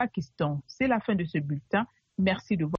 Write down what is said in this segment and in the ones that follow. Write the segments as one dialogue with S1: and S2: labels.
S1: Pakistan. C'est la fin de ce bulletin. Merci de votre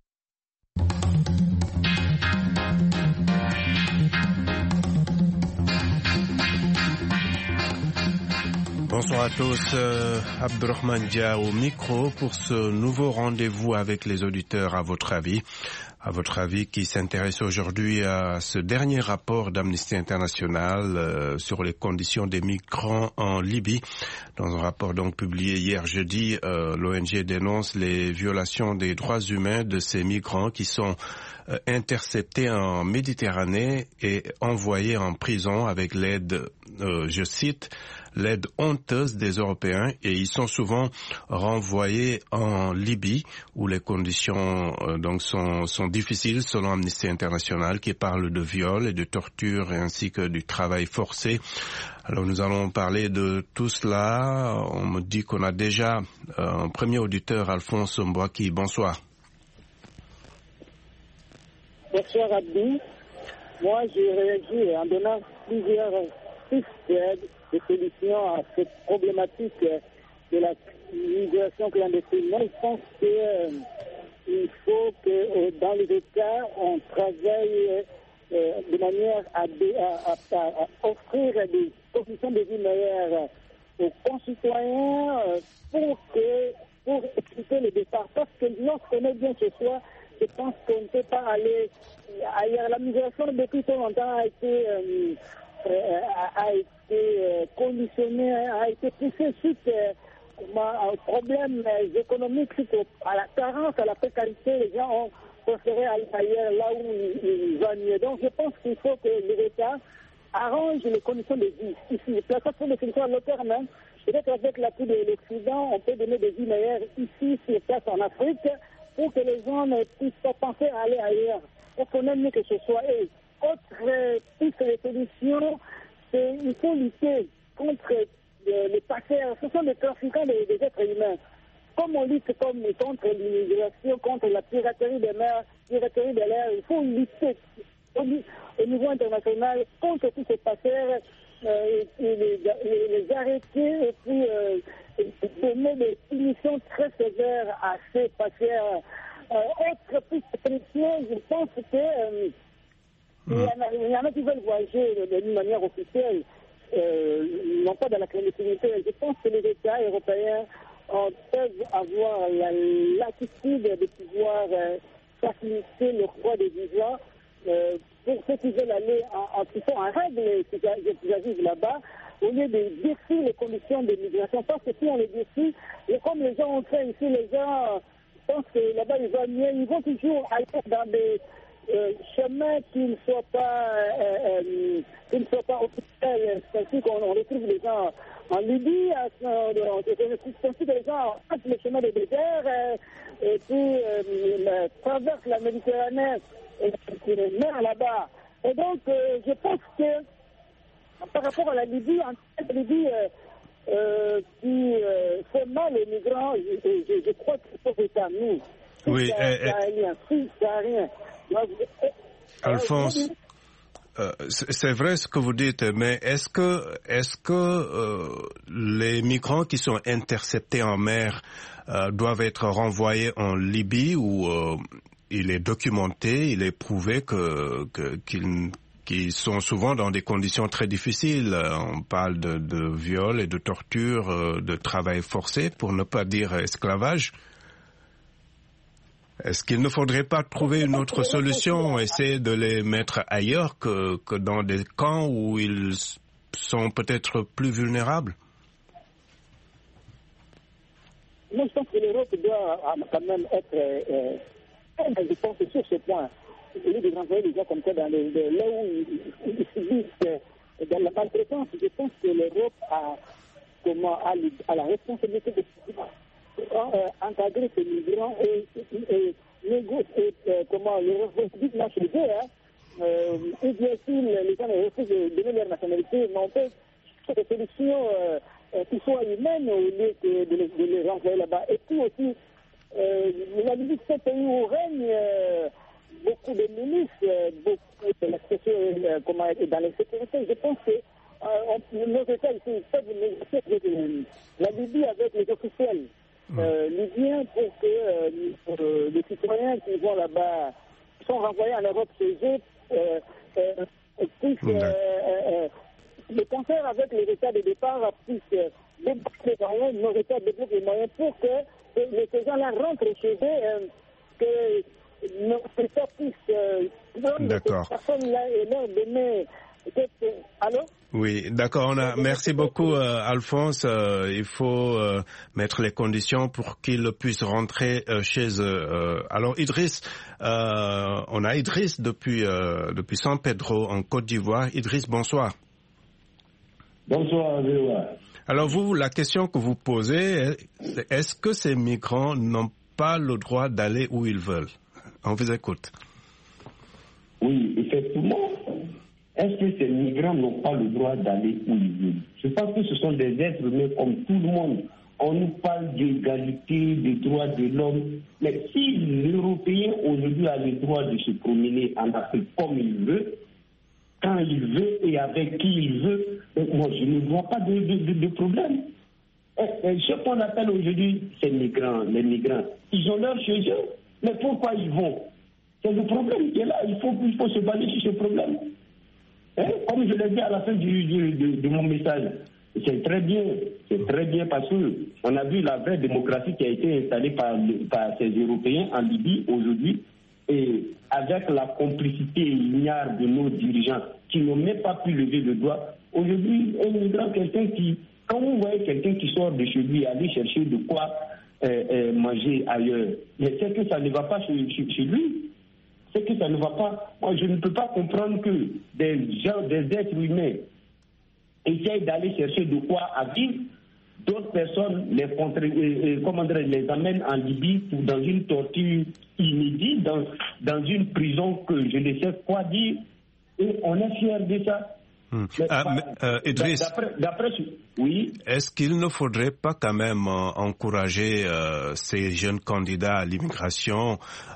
S2: Bonsoir à tous, Abdurrahman Dia au micro pour ce nouveau rendez-vous avec les auditeurs à votre avis qui s'intéresse aujourd'hui à ce dernier rapport d'Amnesty International sur les conditions des migrants en Libye. Dans un rapport donc publié hier jeudi, l'ONG dénonce les violations des droits humains de ces migrants qui sont interceptés en Méditerranée et envoyés en prison avec l'aide, je cite, l'aide honteuse des Européens, et ils sont souvent renvoyés en Libye où les conditions donc sont difficiles selon Amnesty International qui parle de viol et de torture ainsi que du travail forcé. Alors nous allons parler de tout cela. On me dit qu'on a déjà un premier auditeur, Alphonse Mbouaki. Bonsoir.
S3: Bonsoir Abdi. Moi j'ai réagi en donnant plusieurs pistes de solutions à cette problématique de la migration clandestine. Moi, je pense qu'il faut que dans les États, on travaille de manière à offrir des conditions de vie meilleures aux concitoyens pour expliquer le départ. Parce que lorsqu'on est bien chez soi, je pense qu'on ne peut pas aller ailleurs. La migration, depuis trop longtemps, a été conditionnée, a été poussée suite aux problèmes économiques, suite à la carence, à la précarité. Les gens ont préféré aller ailleurs, là où ils vont mieux. Donc je pense qu'il faut que l'État arrange les conditions de vie ici. Ça pour des solutions à long terme. Peut-être avec l'appui de l'Occident, on peut donner des vies meilleures ici, sur place en Afrique, pour que les gens ne puissent pas penser à aller ailleurs. On connaît mieux que ce soit. Et autre piste de solution, c'est qu'il faut lutter contre les passeurs. Ce sont des trafiquants des êtres humains. Comme on lutte contre l'immigration, contre la piraterie des mers, piraterie de l'air, il faut lutter au niveau international contre tous ces passeurs, et les arrêter et puis donner des punitions très sévères à ces passeurs. Autre piste de solution, je pense que il y en a qui veulent voyager d'une manière officielle, non pas dans la clandestinité. Je pense que les États européens peuvent avoir la latitude de pouvoir faciliter le droit des visas pour ceux qui veulent aller en règle, qui vivent là-bas, au lieu de défier les conditions de migration. Parce que si on les défie, et comme les gens ont fait ici, les gens pensent que là-bas ils vont mieux, ils vont toujours aller dans des chemins qui ne soient pas officiels. C'est ainsi qu'on retrouve les gens en Libye, c'est ainsi que les gens passent le chemin des déserts et puis traversent la Méditerranée et les mers là-bas. Et donc je pense que par rapport à la Libye, qui fait mal aux migrants, je crois qu'il faut que ça nous.
S2: Oui,
S3: rien.
S2: Alphonse, c'est vrai ce que vous dites, mais est-ce que les migrants qui sont interceptés en mer doivent être renvoyés en Libye où il est documenté, il est prouvé qu'ils sont souvent dans des conditions très difficiles. On parle de viol et de torture, de travail forcé, pour ne pas dire esclavage. Est-ce qu'il ne faudrait pas trouver une autre solution, essayer de les mettre ailleurs que dans des camps où ils sont peut-être plus vulnérables?
S3: Moi, je pense que l'Europe doit quand même être, je pense, sur ce point. Au lieu de renvoyer les gens comme ça dans là où ils subissent dans la maltraitance, je pense que l'Europe a la responsabilité de encadrer ces migrants et négocier comment les républiques là chez eux, ou bien si les gens refusent de donner leur nationalité, mais on peut faire des solutions qui soient humaines au lieu de les renvoyer là-bas. Et puis aussi, la Libye, c'est un pays où règne beaucoup de milices, beaucoup de la situation dans la sécurité. Je pense que nos États ici peuvent négocier la Libye avec les officiels libyens moyens pour que les citoyens qui vont là-bas, qui sont renvoyés en Europe chez eux, puissent le concert avec les États de départ puissent débloquer les moyens, nos États débloquent les moyens pour que ces gens-là rentrent chez eux, que nos États puissent prendre ces personnes-là et leur donner... Allô?
S2: Oui, d'accord. Merci beaucoup, Alphonse. Il faut mettre les conditions pour qu'ils puissent rentrer chez eux. Alors, Idriss, on a Idriss depuis San Pedro en Côte d'Ivoire. Idriss, bonsoir.
S4: Bonsoir, Léa.
S2: Alors vous, la question que vous posez, est-ce que ces migrants n'ont pas le droit d'aller où ils veulent? On vous écoute.
S4: Oui, effectivement. Est-ce que ces migrants n'ont pas le droit d'aller où ils veulent? Je pense que ce sont des êtres humains comme tout le monde. On nous parle d'égalité, des droits de l'homme. Mais si l'Européen aujourd'hui a le droit de se promener en Afrique comme il veut, quand il veut et avec qui il veut, moi je ne vois pas de problème. Ce qu'on appelle aujourd'hui ces migrants, les migrants, ils ont leur chez eux. Mais pourquoi ils vont? C'est le problème qui est là. Il faut se baser sur ce problème. Comme je l'ai dit à la fin de mon message, c'est très bien parce qu'on a vu la vraie démocratie qui a été installée par ces Européens en Libye aujourd'hui, et avec la complicité ignare de nos dirigeants qui n'ont même pas pu lever le doigt. Aujourd'hui, un migrant, quand vous voyez quelqu'un qui sort de chez lui, aller chercher de quoi manger ailleurs, mais c'est que ça ne va pas chez lui. C'est que ça ne va pas. Moi, je ne peux pas comprendre que des êtres humains essayent d'aller chercher de quoi à vivre. D'autres personnes les amènent en Libye dans une torture inédite, dans une prison que je ne sais quoi dire. Et on est fiers de ça.
S2: Idriss,
S4: oui.
S2: Est-ce qu'il ne faudrait pas quand même encourager ces jeunes candidats à l'immigration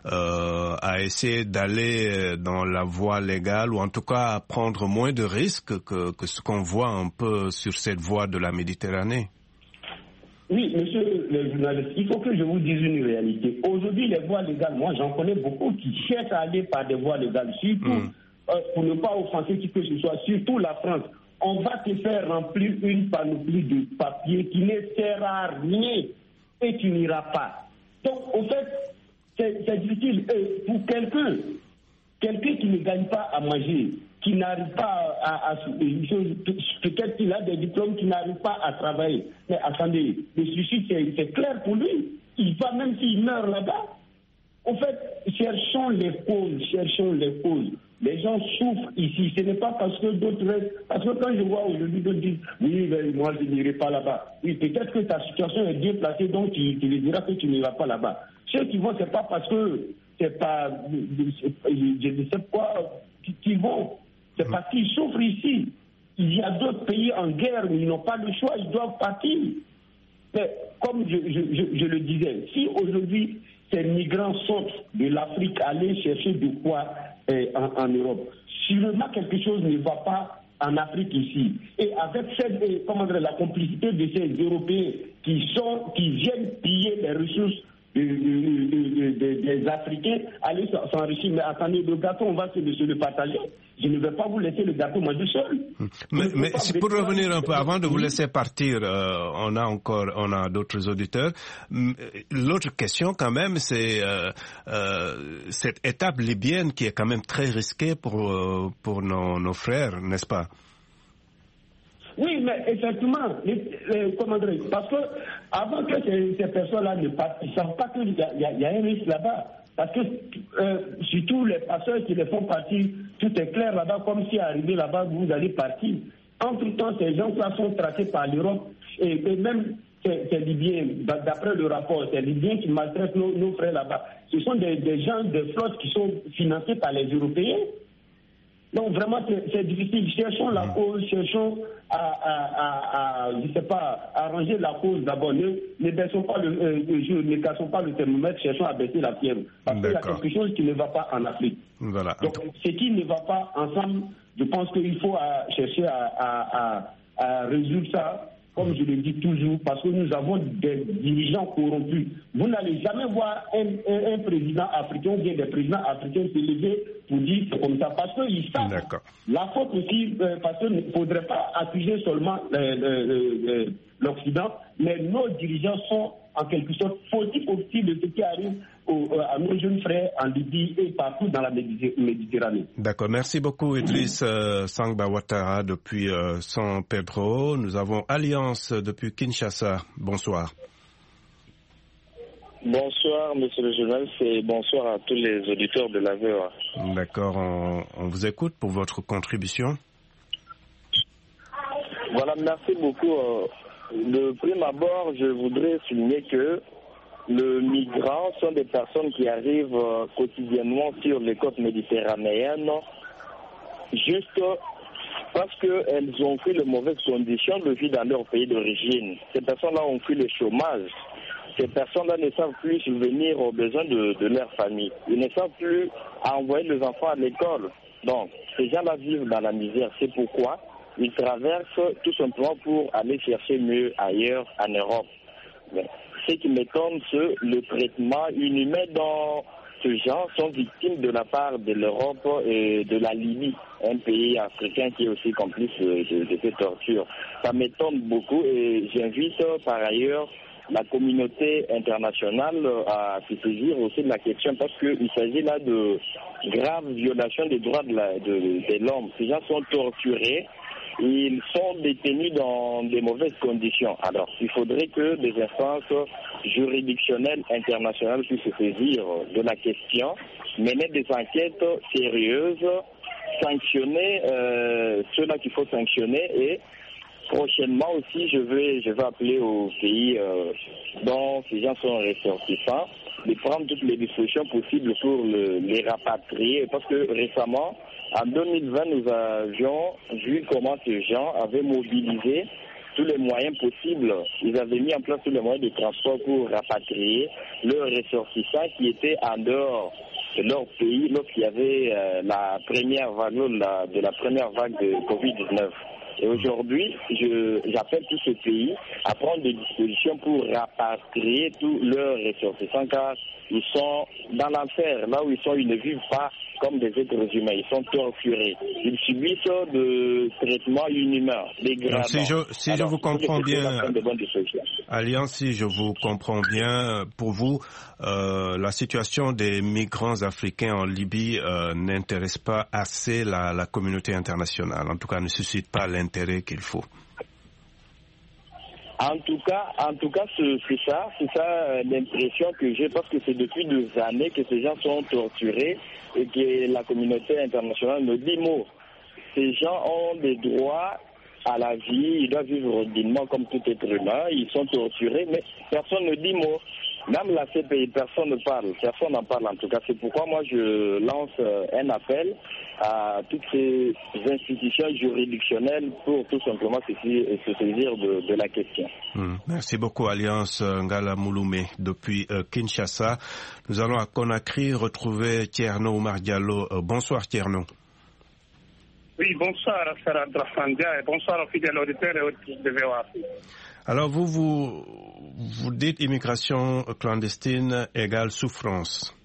S2: à essayer d'aller dans la voie légale, ou en tout cas à prendre moins de risques que ce qu'on voit un peu sur cette voie de la Méditerranée?
S4: Oui, monsieur le journaliste, il faut que je vous dise une réalité. Aujourd'hui, les voies légales, moi j'en connais beaucoup qui cherchent à aller par des voies légales, surtout pour ne pas offenser qui que ce soit, surtout la France. On va te faire remplir une panoplie de papiers qui ne sert à rien et tu n'iras pas. Donc, au fait, c'est difficile. Pour quelqu'un qui ne gagne pas à manger, qui n'arrive pas à peut-être qu'il a des diplômes, qui n'arrive pas à travailler. Mais attendez, le suicide, c'est clair pour lui. Il va, même s'il meurt là-bas. En fait, cherchons les causes. Les gens souffrent ici. Ce n'est pas parce que d'autres restent. Parce que quand je vois aujourd'hui d'autres disent oui, mais moi je n'irai pas là-bas. Oui, peut-être que ta situation est bien placée, donc tu lui diras que tu n'iras pas là-bas. Ceux qui vont, c'est pas parce que c'est pas. Je ne sais quoi qui vont. C'est parce qu'ils souffrent ici. Il y a d'autres pays en guerre où ils n'ont pas le choix, ils doivent partir. Mais comme je le disais, si aujourd'hui ces migrants sortent de l'Afrique, aller chercher de quoi en Europe, sûrement quelque chose ne va pas en Afrique ici. Et avec la complicité de ces Européens qui viennent piller les ressources des Africains, aller s'enrichir. Mais attendez, le gâteau, on va se le partager. Je ne vais pas vous laisser le gâteau manger seul.
S2: Mais si pour revenir un peu, avant de vous laisser partir, on a d'autres auditeurs. L'autre question quand même, c'est cette étape libyenne qui est quand même très risquée pour nos frères, n'est-ce pas?
S4: Oui, mais effectivement, parce que avant que ces personnes-là ne partent, ils ne savent pas qu'il y a un risque là-bas. Parce que surtout les passeurs qui les font partir, tout est clair là-bas, comme si arrivé là-bas, vous allez partir. Entre-temps, ces gens-là sont tracés par l'Europe et même ces Libyens, d'après le rapport, ces Libyens qui maltraitent nos frères là-bas. Ce sont des gens, des flottes qui sont financés par les Européens. Donc vraiment, c'est difficile. Cherchons la cause, cherchons à arranger la cause d'abord. Ne baissons pas ne cassons pas le thermomètre, cherchons à baisser la fièvre. Parce qu'il y a quelque chose qui ne va pas en Afrique.
S2: Voilà.
S4: Donc ce qui ne va pas ensemble, je pense qu'il faut chercher à résoudre ça comme je le dis toujours, parce que nous avons des dirigeants corrompus. Vous n'allez jamais voir un président africain ou bien des présidents africains se lever pour dire c'est comme ça, parce qu'ils savent.
S2: D'accord.
S4: La faute aussi, parce qu'il ne faudrait pas accuser seulement l'Occident, mais nos dirigeants sont en quelque sorte fautifs aussi de ce qui arrive à nos jeunes frères en Libye et partout dans la Méditerranée.
S2: D'accord. Merci beaucoup, Idriss Sangba Ouattara depuis San Pedro. Nous avons Alliance depuis Kinshasa. Bonsoir.
S5: Bonsoir, monsieur le journaliste, et bonsoir à tous les auditeurs de la VOA.
S2: D'accord. On vous écoute pour votre contribution.
S5: Voilà, merci beaucoup. De prime abord, je voudrais souligner que les migrants sont des personnes qui arrivent quotidiennement sur les côtes méditerranéennes juste parce qu'elles ont fui les mauvaises conditions de vie dans leur pays d'origine. Ces personnes-là ont fui le chômage. Ces personnes-là ne savent plus subvenir aux besoins de leur famille. Ils ne savent plus envoyer les enfants à l'école. Donc, ces gens-là vivent dans la misère. C'est pourquoi ils traversent tout simplement pour aller chercher mieux ailleurs en Europe. Mais ce qui m'étonne, c'est le traitement inhumain dont ces gens sont victimes de la part de l'Europe et de la Libye, un pays africain qui est aussi complice de ces tortures. Ça m'étonne beaucoup et j'invite par ailleurs la communauté internationale à se saisir aussi de la question parce qu'il s'agit là de graves violations des droits de l'homme. Ces gens sont torturés. Ils sont détenus dans de mauvaises conditions. Alors, il faudrait que des instances juridictionnelles internationales puissent se saisir de la question, mener des enquêtes sérieuses, sanctionner ceux-là qu'il faut sanctionner et prochainement aussi, je vais appeler aux pays dont ces gens sont ressortissants de prendre toutes les dispositions possibles pour les rapatrier. Parce que récemment, en 2020, nous avions vu comment ces gens avaient mobilisé tous les moyens possibles. Ils avaient mis en place tous les moyens de transport pour rapatrier leurs ressortissants qui étaient en dehors de leur pays lorsqu'il y avait la première vague de Covid-19. Et aujourd'hui, j'appelle tous ces pays à prendre des dispositions pour rapatrier tous leurs ressortissants car ils sont dans l'enfer, là où ils sont, ils ne vivent pas comme des êtres humains, ils sont torturés. Ils subissent de traitements inhumains, dégradants.
S2: Si je vous comprends bien, Alliance, si je vous comprends bien, pour vous, la situation des migrants africains en Libye n'intéresse pas assez la communauté internationale, en tout cas ne suscite pas l'intérêt qu'il faut.
S5: En tout cas, c'est ça l'impression que j'ai, parce que c'est depuis des années que ces gens sont torturés et que la communauté internationale me dit mot. Ces gens ont des droits à la vie, ils doivent vivre dignement comme tout être humain, ils sont torturés, mais personne ne dit mot. Même la CPI, personne n'en parle en tout cas. C'est pourquoi moi je lance un appel à toutes ces institutions juridictionnelles pour tout simplement se saisir de la question.
S2: Merci beaucoup Alliance Ngala Mouloumé depuis Kinshasa. Nous allons à Conakry retrouver Tierno Oumar Diallo. Bonsoir Tierno.
S6: Oui, bonsoir Sarah Drafandia et bonsoir aux fidèles auditeurs et auditrices de VOA.
S2: Alors vous dites immigration clandestine égale souffrance.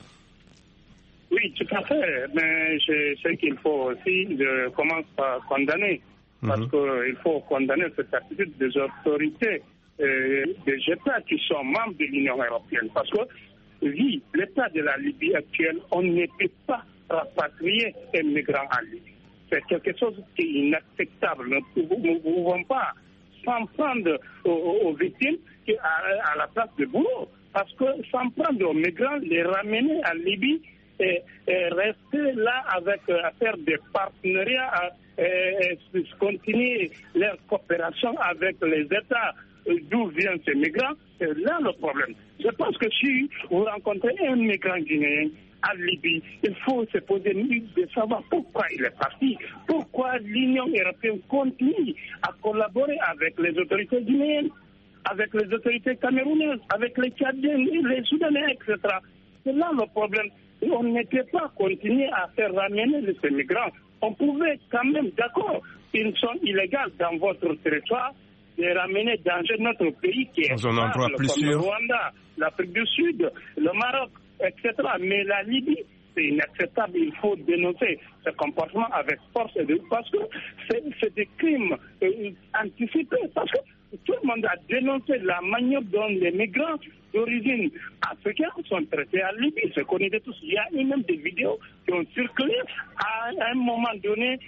S6: Oui, tout à fait. Mais je sais qu'il faut aussi, je commence par condamner. Parce qu'il faut condamner cette attitude des autorités, des États qui sont membres de l'Union européenne. Parce que, oui, l'état de la Libye actuelle, on ne peut pas rapatrier un migrant en Libye. C'est quelque chose qui est inacceptable. Nous ne pouvons pas s'en prendre aux victimes à la place de boulot. Parce que s'en prendre aux migrants, les ramener en Libye et rester là à faire des partenariats, et continuer leur coopération avec les États d'où viennent ces migrants, c'est là le problème. Je pense que si vous rencontrez un migrant guinéen à Libye, il faut se poser de savoir pourquoi il est parti, pourquoi l'Union européenne continue à collaborer avec les autorités guinéennes, avec les autorités camerounaises, avec les Tchadiens, les Soudanais, etc. C'est là le problème. On ne peut pas continuer à faire ramener ces migrants. On pouvait quand même, d'accord, ils sont illégaux dans votre territoire, les ramener dans un autre pays qui est
S2: un endroit plus
S6: comme
S2: sûr.
S6: le Rwanda, l'Afrique du Sud, le Maroc, etc. Mais la Libye, c'est inacceptable. Il faut dénoncer ce comportement avec force parce que c'est des crimes anticipés. Parce que tout le monde a dénoncé la manière dont les migrants d'origine africaine sont traités en Libye. C'est connu de tous. Il y a eu même des vidéos qui ont circulé. À un moment donné,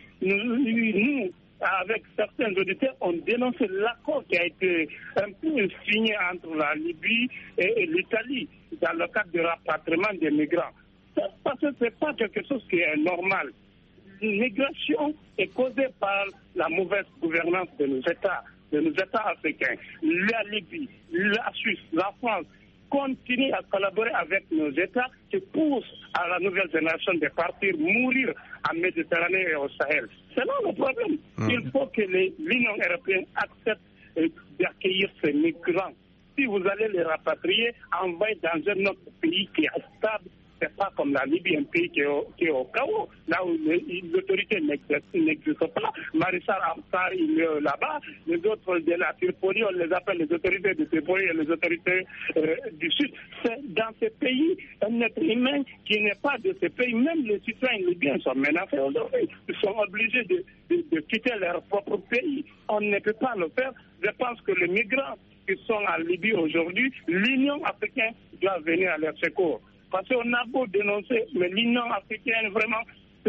S6: nous avec certains auditeurs, on dénoncé l'accord qui a été un peu signé entre la Libye et l'Italie dans le cadre du rapatriement des migrants. Parce que ce n'est pas quelque chose qui est normal. L'immigration est causée par la mauvaise gouvernance de nos États africains. La Libye, la Suisse, la France continuent à collaborer avec nos États qui poussent à la nouvelle génération de partir mourir en Méditerranée et au Sahel. C'est là le problème. Il faut que l'Union européenne accepte d'accueillir ces migrants. Si vous allez les rapatrier, envoyer dans un autre pays qui est stable, c'est pas comme la Libye, un pays qui est au chaos, là où l'autorité n'existe pas. Marissal Haftar, il est là-bas. Les autres de la Tripoli, on les appelle les autorités de Tripoli et les autorités du Sud. C'est dans ces pays, un être humain qui n'est pas de ces pays, même les citoyens libyens sont menacés aujourd'hui. Ils sont obligés de quitter leur propre pays. On ne peut pas le faire. Je pense que les migrants qui sont en Libye aujourd'hui, l'Union africaine doit venir à leur secours. Parce qu'on a beau dénoncer, mais l'Union africaine, vraiment,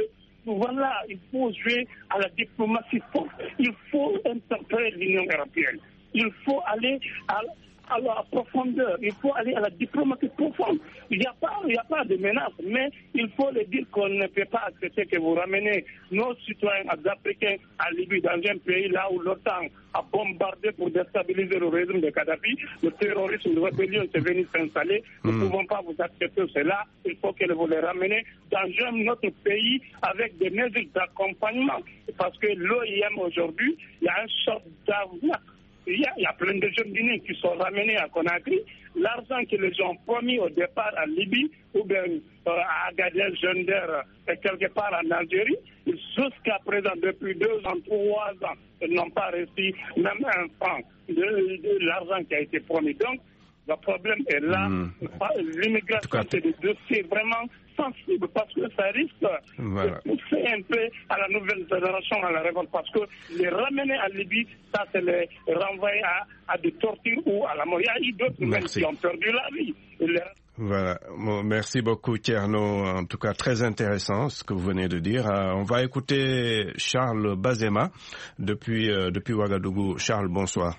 S6: voilà, il faut jouer à la diplomatie forte. Il faut interpeller l'Union européenne. Il faut aller à la profondeur. Il faut aller à la diplomatie profonde. Il n'y a pas de menace, mais il faut le dire qu'on ne peut pas accepter que vous ramenez nos citoyens africains à Libye, dans un pays là où l'OTAN a bombardé pour déstabiliser le régime de Kadhafi. Le terrorisme, la rébellion s'est venu s'installer. Nous ne pouvons pas vous accepter cela. Il faut que vous les ramenez dans un autre pays avec des mesures d'accompagnement. Parce que l'OIM aujourd'hui, il y a un sort d'avoir. Il y a plein de jeunes guinéens qui sont ramenés à Conakry. L'argent qu'ils les ont promis au départ en Libye, ou bien à Agadez, Gender, et quelque part en Algérie, jusqu'à présent, depuis 2 ans, 3 ans, ils n'ont pas reçu même un franc de l'argent qui a été promis. Donc, le problème est là. L'immigration, c'est des dossiers vraiment sensibles parce que ça risque de pousser un peu à la nouvelle génération à la révolte. Parce que les ramener à Libye, ça, c'est les renvoyer à des tortures ou à la mort. Il y a eu d'autres même qui ont perdu la vie.
S2: Voilà. Bon, merci beaucoup, Tierno. En tout cas, très intéressant ce que vous venez de dire. On va écouter Charles Bazema depuis Ouagadougou. Charles, bonsoir.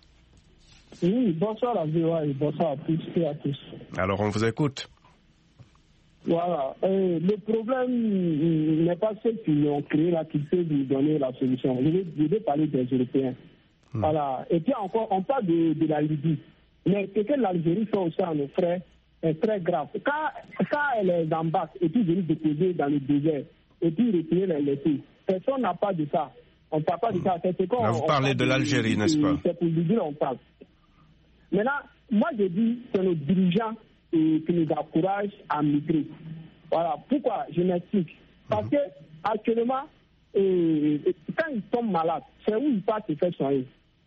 S7: Oui, bonsoir à VOA et bonsoir à tous et à tous.
S2: Alors, on vous écoute.
S7: Voilà. Le problème n'est pas ceux qui l'ont créé là qui peuvent nous donner la solution. Je vais parler des Européens. Voilà. Et puis encore, on parle de la Libye. Mais ce que l'Algérie fait aussi à nos frères est très grave. Quand elle est en bas et puis venir déposer dans le désert et puis retirer les laisser, personne n'a pas de ça. On ne parle pas de ça.
S2: Là, vous parlez de l'Algérie, n'est-ce pas?
S7: C'est pour lui dire on parle. Maintenant, moi je dis que c'est nos dirigeants qui nous encouragent à migrer. Voilà. Pourquoi? Je m'explique. Parce que actuellement, quand ils tombent malades, c'est où ils partent se faire soigner.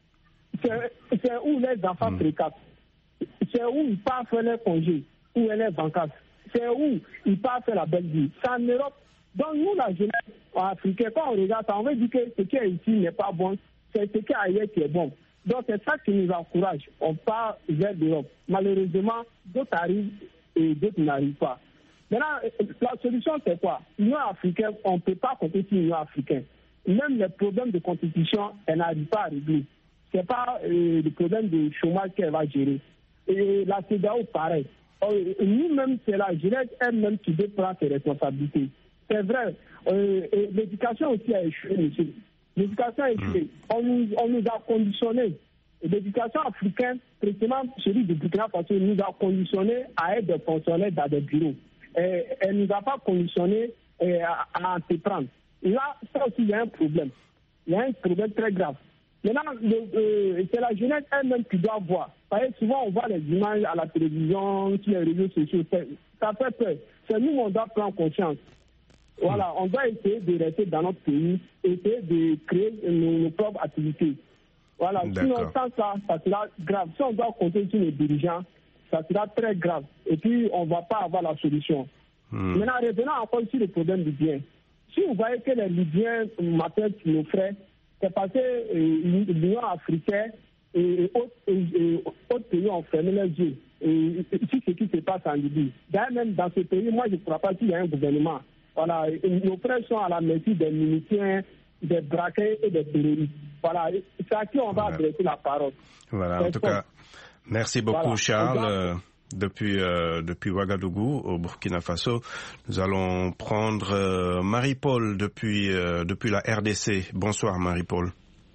S7: C'est où les enfants fréquentent. C'est où ils partent faire les congés, où les vacances. C'est où ils partent faire la belle vie. C'est en Europe. Donc nous, la jeunesse africaine, quand on regarde ça, on veut dire que ce qui est ici n'est pas bon, c'est ce qui est ailleurs qui est bon. Donc c'est ça qui nous encourage. On part vers l'Europe. Malheureusement, d'autres arrivent et d'autres n'arrivent pas. Maintenant, la solution c'est quoi? L'Union africaine, on ne peut pas compter sur l'Union africaine. Même les problèmes de constitution, elle n'arrive pas à régler. Ce n'est pas le problème de chômage qu'elle va gérer. Et la CEDEAO, pareil. Nous-mêmes, c'est la jeunesse elle-même qui doit prendre ses responsabilités. C'est vrai. L'éducation aussi a échoué, monsieur. L'éducation a échoué. On nous a conditionnés. L'éducation africaine, précisément celui du Burkina Faso, nous a conditionnés à être des fonctionnaires dans des bureaux. Elle ne nous a pas conditionnés à entreprendre. Là, ça aussi, il y a un problème. Il y a un problème très grave. Maintenant, c'est la jeunesse elle-même qui doit voir. Parce que souvent, on voit les images à la télévision, sur les réseaux sociaux. Ça fait peur. C'est nous, on doit prendre conscience. Voilà, on doit essayer de rester dans notre pays, essayer de créer nos propres activités. Voilà, sinon sans ça sera grave. Si on doit compter sur les dirigeants, ça sera très grave. Et puis, on ne va pas avoir la solution. Maintenant, revenons encore sur le problème libyen. Si vous voyez que les Libyens m'appellent nos frères, c'est parce que l'Union africaine et autres pays ont fermé les yeux. Et sur ce qui se passe en Libye. D'ailleurs, même dans ce pays, moi, je ne crois pas qu'il y a un gouvernement. Voilà, nos frères sont à la merci des miliciens, des braquets et des terroristes. Voilà, c'est à qui on va adresser la parole.
S2: Voilà, en tout cas, merci beaucoup, Charles. Depuis Ouagadougou, au Burkina Faso, nous allons prendre Marie-Paul depuis la RDC. Bonsoir, Marie-Paul.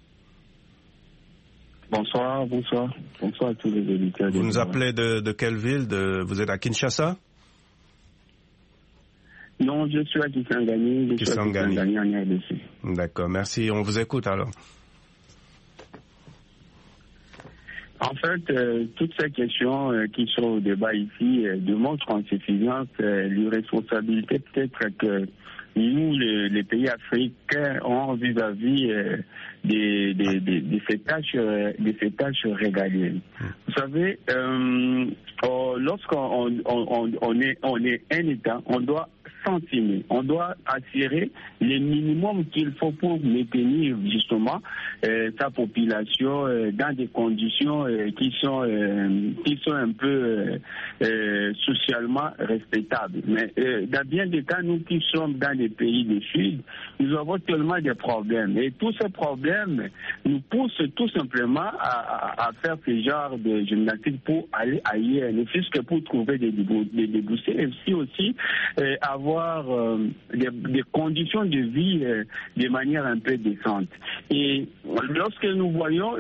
S8: Bonsoir à tous les auditeurs.
S2: Vous nous appelez de quelle ville? Vous êtes à Kinshasa?
S8: Non, je suis à Kisangani.
S2: Kisangani
S8: en RDC.
S2: D'accord, merci. On vous écoute alors.
S8: En fait, toutes ces questions qui sont au débat ici démontrent en suffisance l'irresponsabilité peut-être que nous, les pays africains, ont vis-à-vis de ces tâches régaliennes. Vous savez, lorsqu'on est un État, on doit s'entimer, on doit assurer les minimums qu'il faut pour maintenir justement sa population dans des conditions qui sont un peu socialement respectables. Mais dans bien des cas, nous qui sommes dans les pays du Sud, nous avons tellement de problèmes. Et tous ces problèmes nous poussent tout simplement à faire ce genre de gymnastique pour aller ailleurs, ne fût-ce que pour trouver des débouchés, et aussi avoir des conditions de vie de manière un peu décente. Et lorsque nous voyons,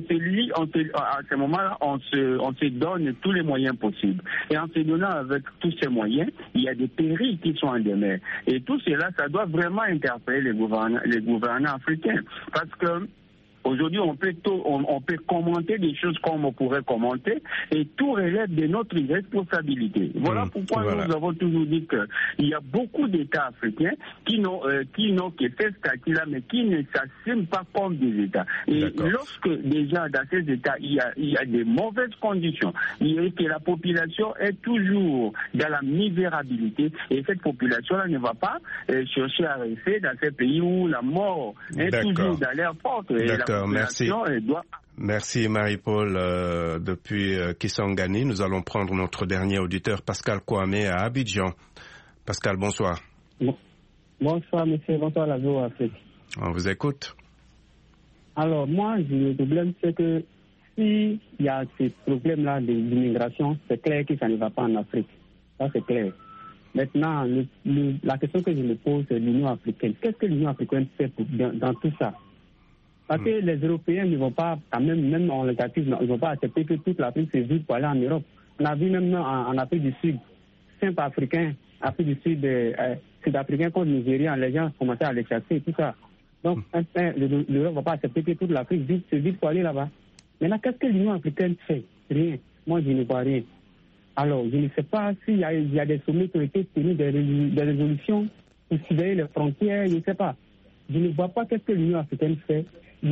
S8: à ce moment-là, on se donne tous les moyens possibles. Et en se donnant avec tous ces moyens, il y a des périls qui sont en demeure. Et tout cela, ça doit vraiment interpeller les gouvernants africains. Parce que aujourd'hui, on peut commenter des choses comme on pourrait commenter, et tout relève de notre responsabilité. Voilà pourquoi nous avons toujours dit qu'il y a beaucoup d'États africains qui n'ont que ce statut-là, mais qui ne s'assument pas comme des États. Et lorsque déjà dans ces États, il y a des mauvaises conditions, et que la population est toujours dans la misérabilité, et cette population-là ne va pas chercher à rester dans ces pays où la mort est toujours dans l'air porte.
S2: Merci. Merci Marie-Paul depuis Kisangani. Nous allons prendre notre dernier auditeur, Pascal Kwame à Abidjan. Pascal, bonsoir.
S9: Bonsoir monsieur, bonsoir la Voix Afrique.
S2: On vous écoute.
S9: Alors moi, le problème c'est que s'il y a ces problèmes-là d'immigration, c'est clair que ça ne va pas en Afrique. Ça c'est clair. Maintenant, la question que je me pose, c'est l'Union africaine. Qu'est-ce que l'Union africaine fait dans tout ça? Parce que les Européens ne vont pas, quand même en négatif, ils ne vont pas accepter que toute l'Afrique se vide pour aller en Europe. On a vu même en Afrique du Sud, simple africain, Afrique du Sud, sud-africain contre Nigérian, les gens commençaient à les chasser et tout ça. Donc, l'Europe ne va pas accepter que toute l'Afrique se vide pour aller là-bas. Maintenant, qu'est-ce que l'Union africaine fait? Rien. Moi, je ne vois rien. Alors, je ne sais pas s'il y a des sommets qui ont été tenus, des résolutions pour surveiller les frontières, je ne sais pas. Je ne vois pas qu'est-ce que l'Union africaine fait.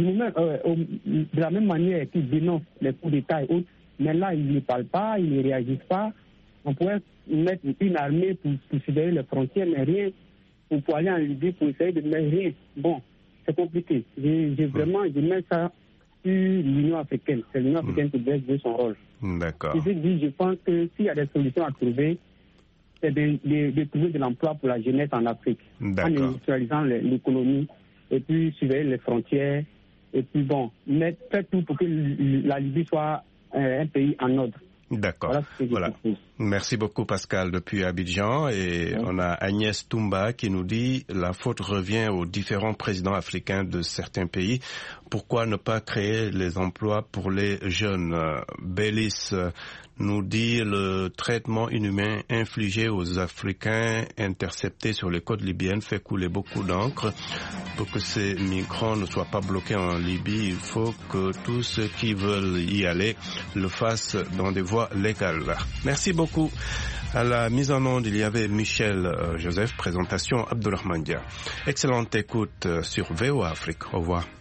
S9: De la même manière qu'ils dénoncent les coups d'État et autres, mais là, ils ne parlent pas, ils ne réagissent pas. On pourrait mettre une armée pour surveiller les frontières, mais rien. Pour aller en Libye, pour essayer de mettre rien. Bon, c'est compliqué. Je mets ça sur l'Union africaine. C'est l'Union africaine qui doit jouer son rôle.
S2: D'accord.
S9: Je pense que s'il y a des solutions à trouver, c'est de trouver de l'emploi pour la jeunesse en Afrique. En industrialisant l'économie, et puis surveiller les frontières, et puis faire tout pour que la Libye soit un pays en ordre.
S2: D'accord. Voilà. Merci beaucoup Pascal depuis Abidjan. Et on a Agnès Toumba qui nous dit la faute revient aux différents présidents africains de certains pays. Pourquoi ne pas créer les emplois pour les jeunes? Bélis nous dit le traitement inhumain infligé aux Africains interceptés sur les côtes libyennes fait couler beaucoup d'encre. Pour que ces migrants ne soient pas bloqués en Libye, il faut que tous ceux qui veulent y aller le fassent dans des voies légales. Merci beaucoup. À la mise en onde, il y avait Michel Joseph, présentation Abdulrahman Dia. Excellente écoute sur VOA Afrique. Au revoir.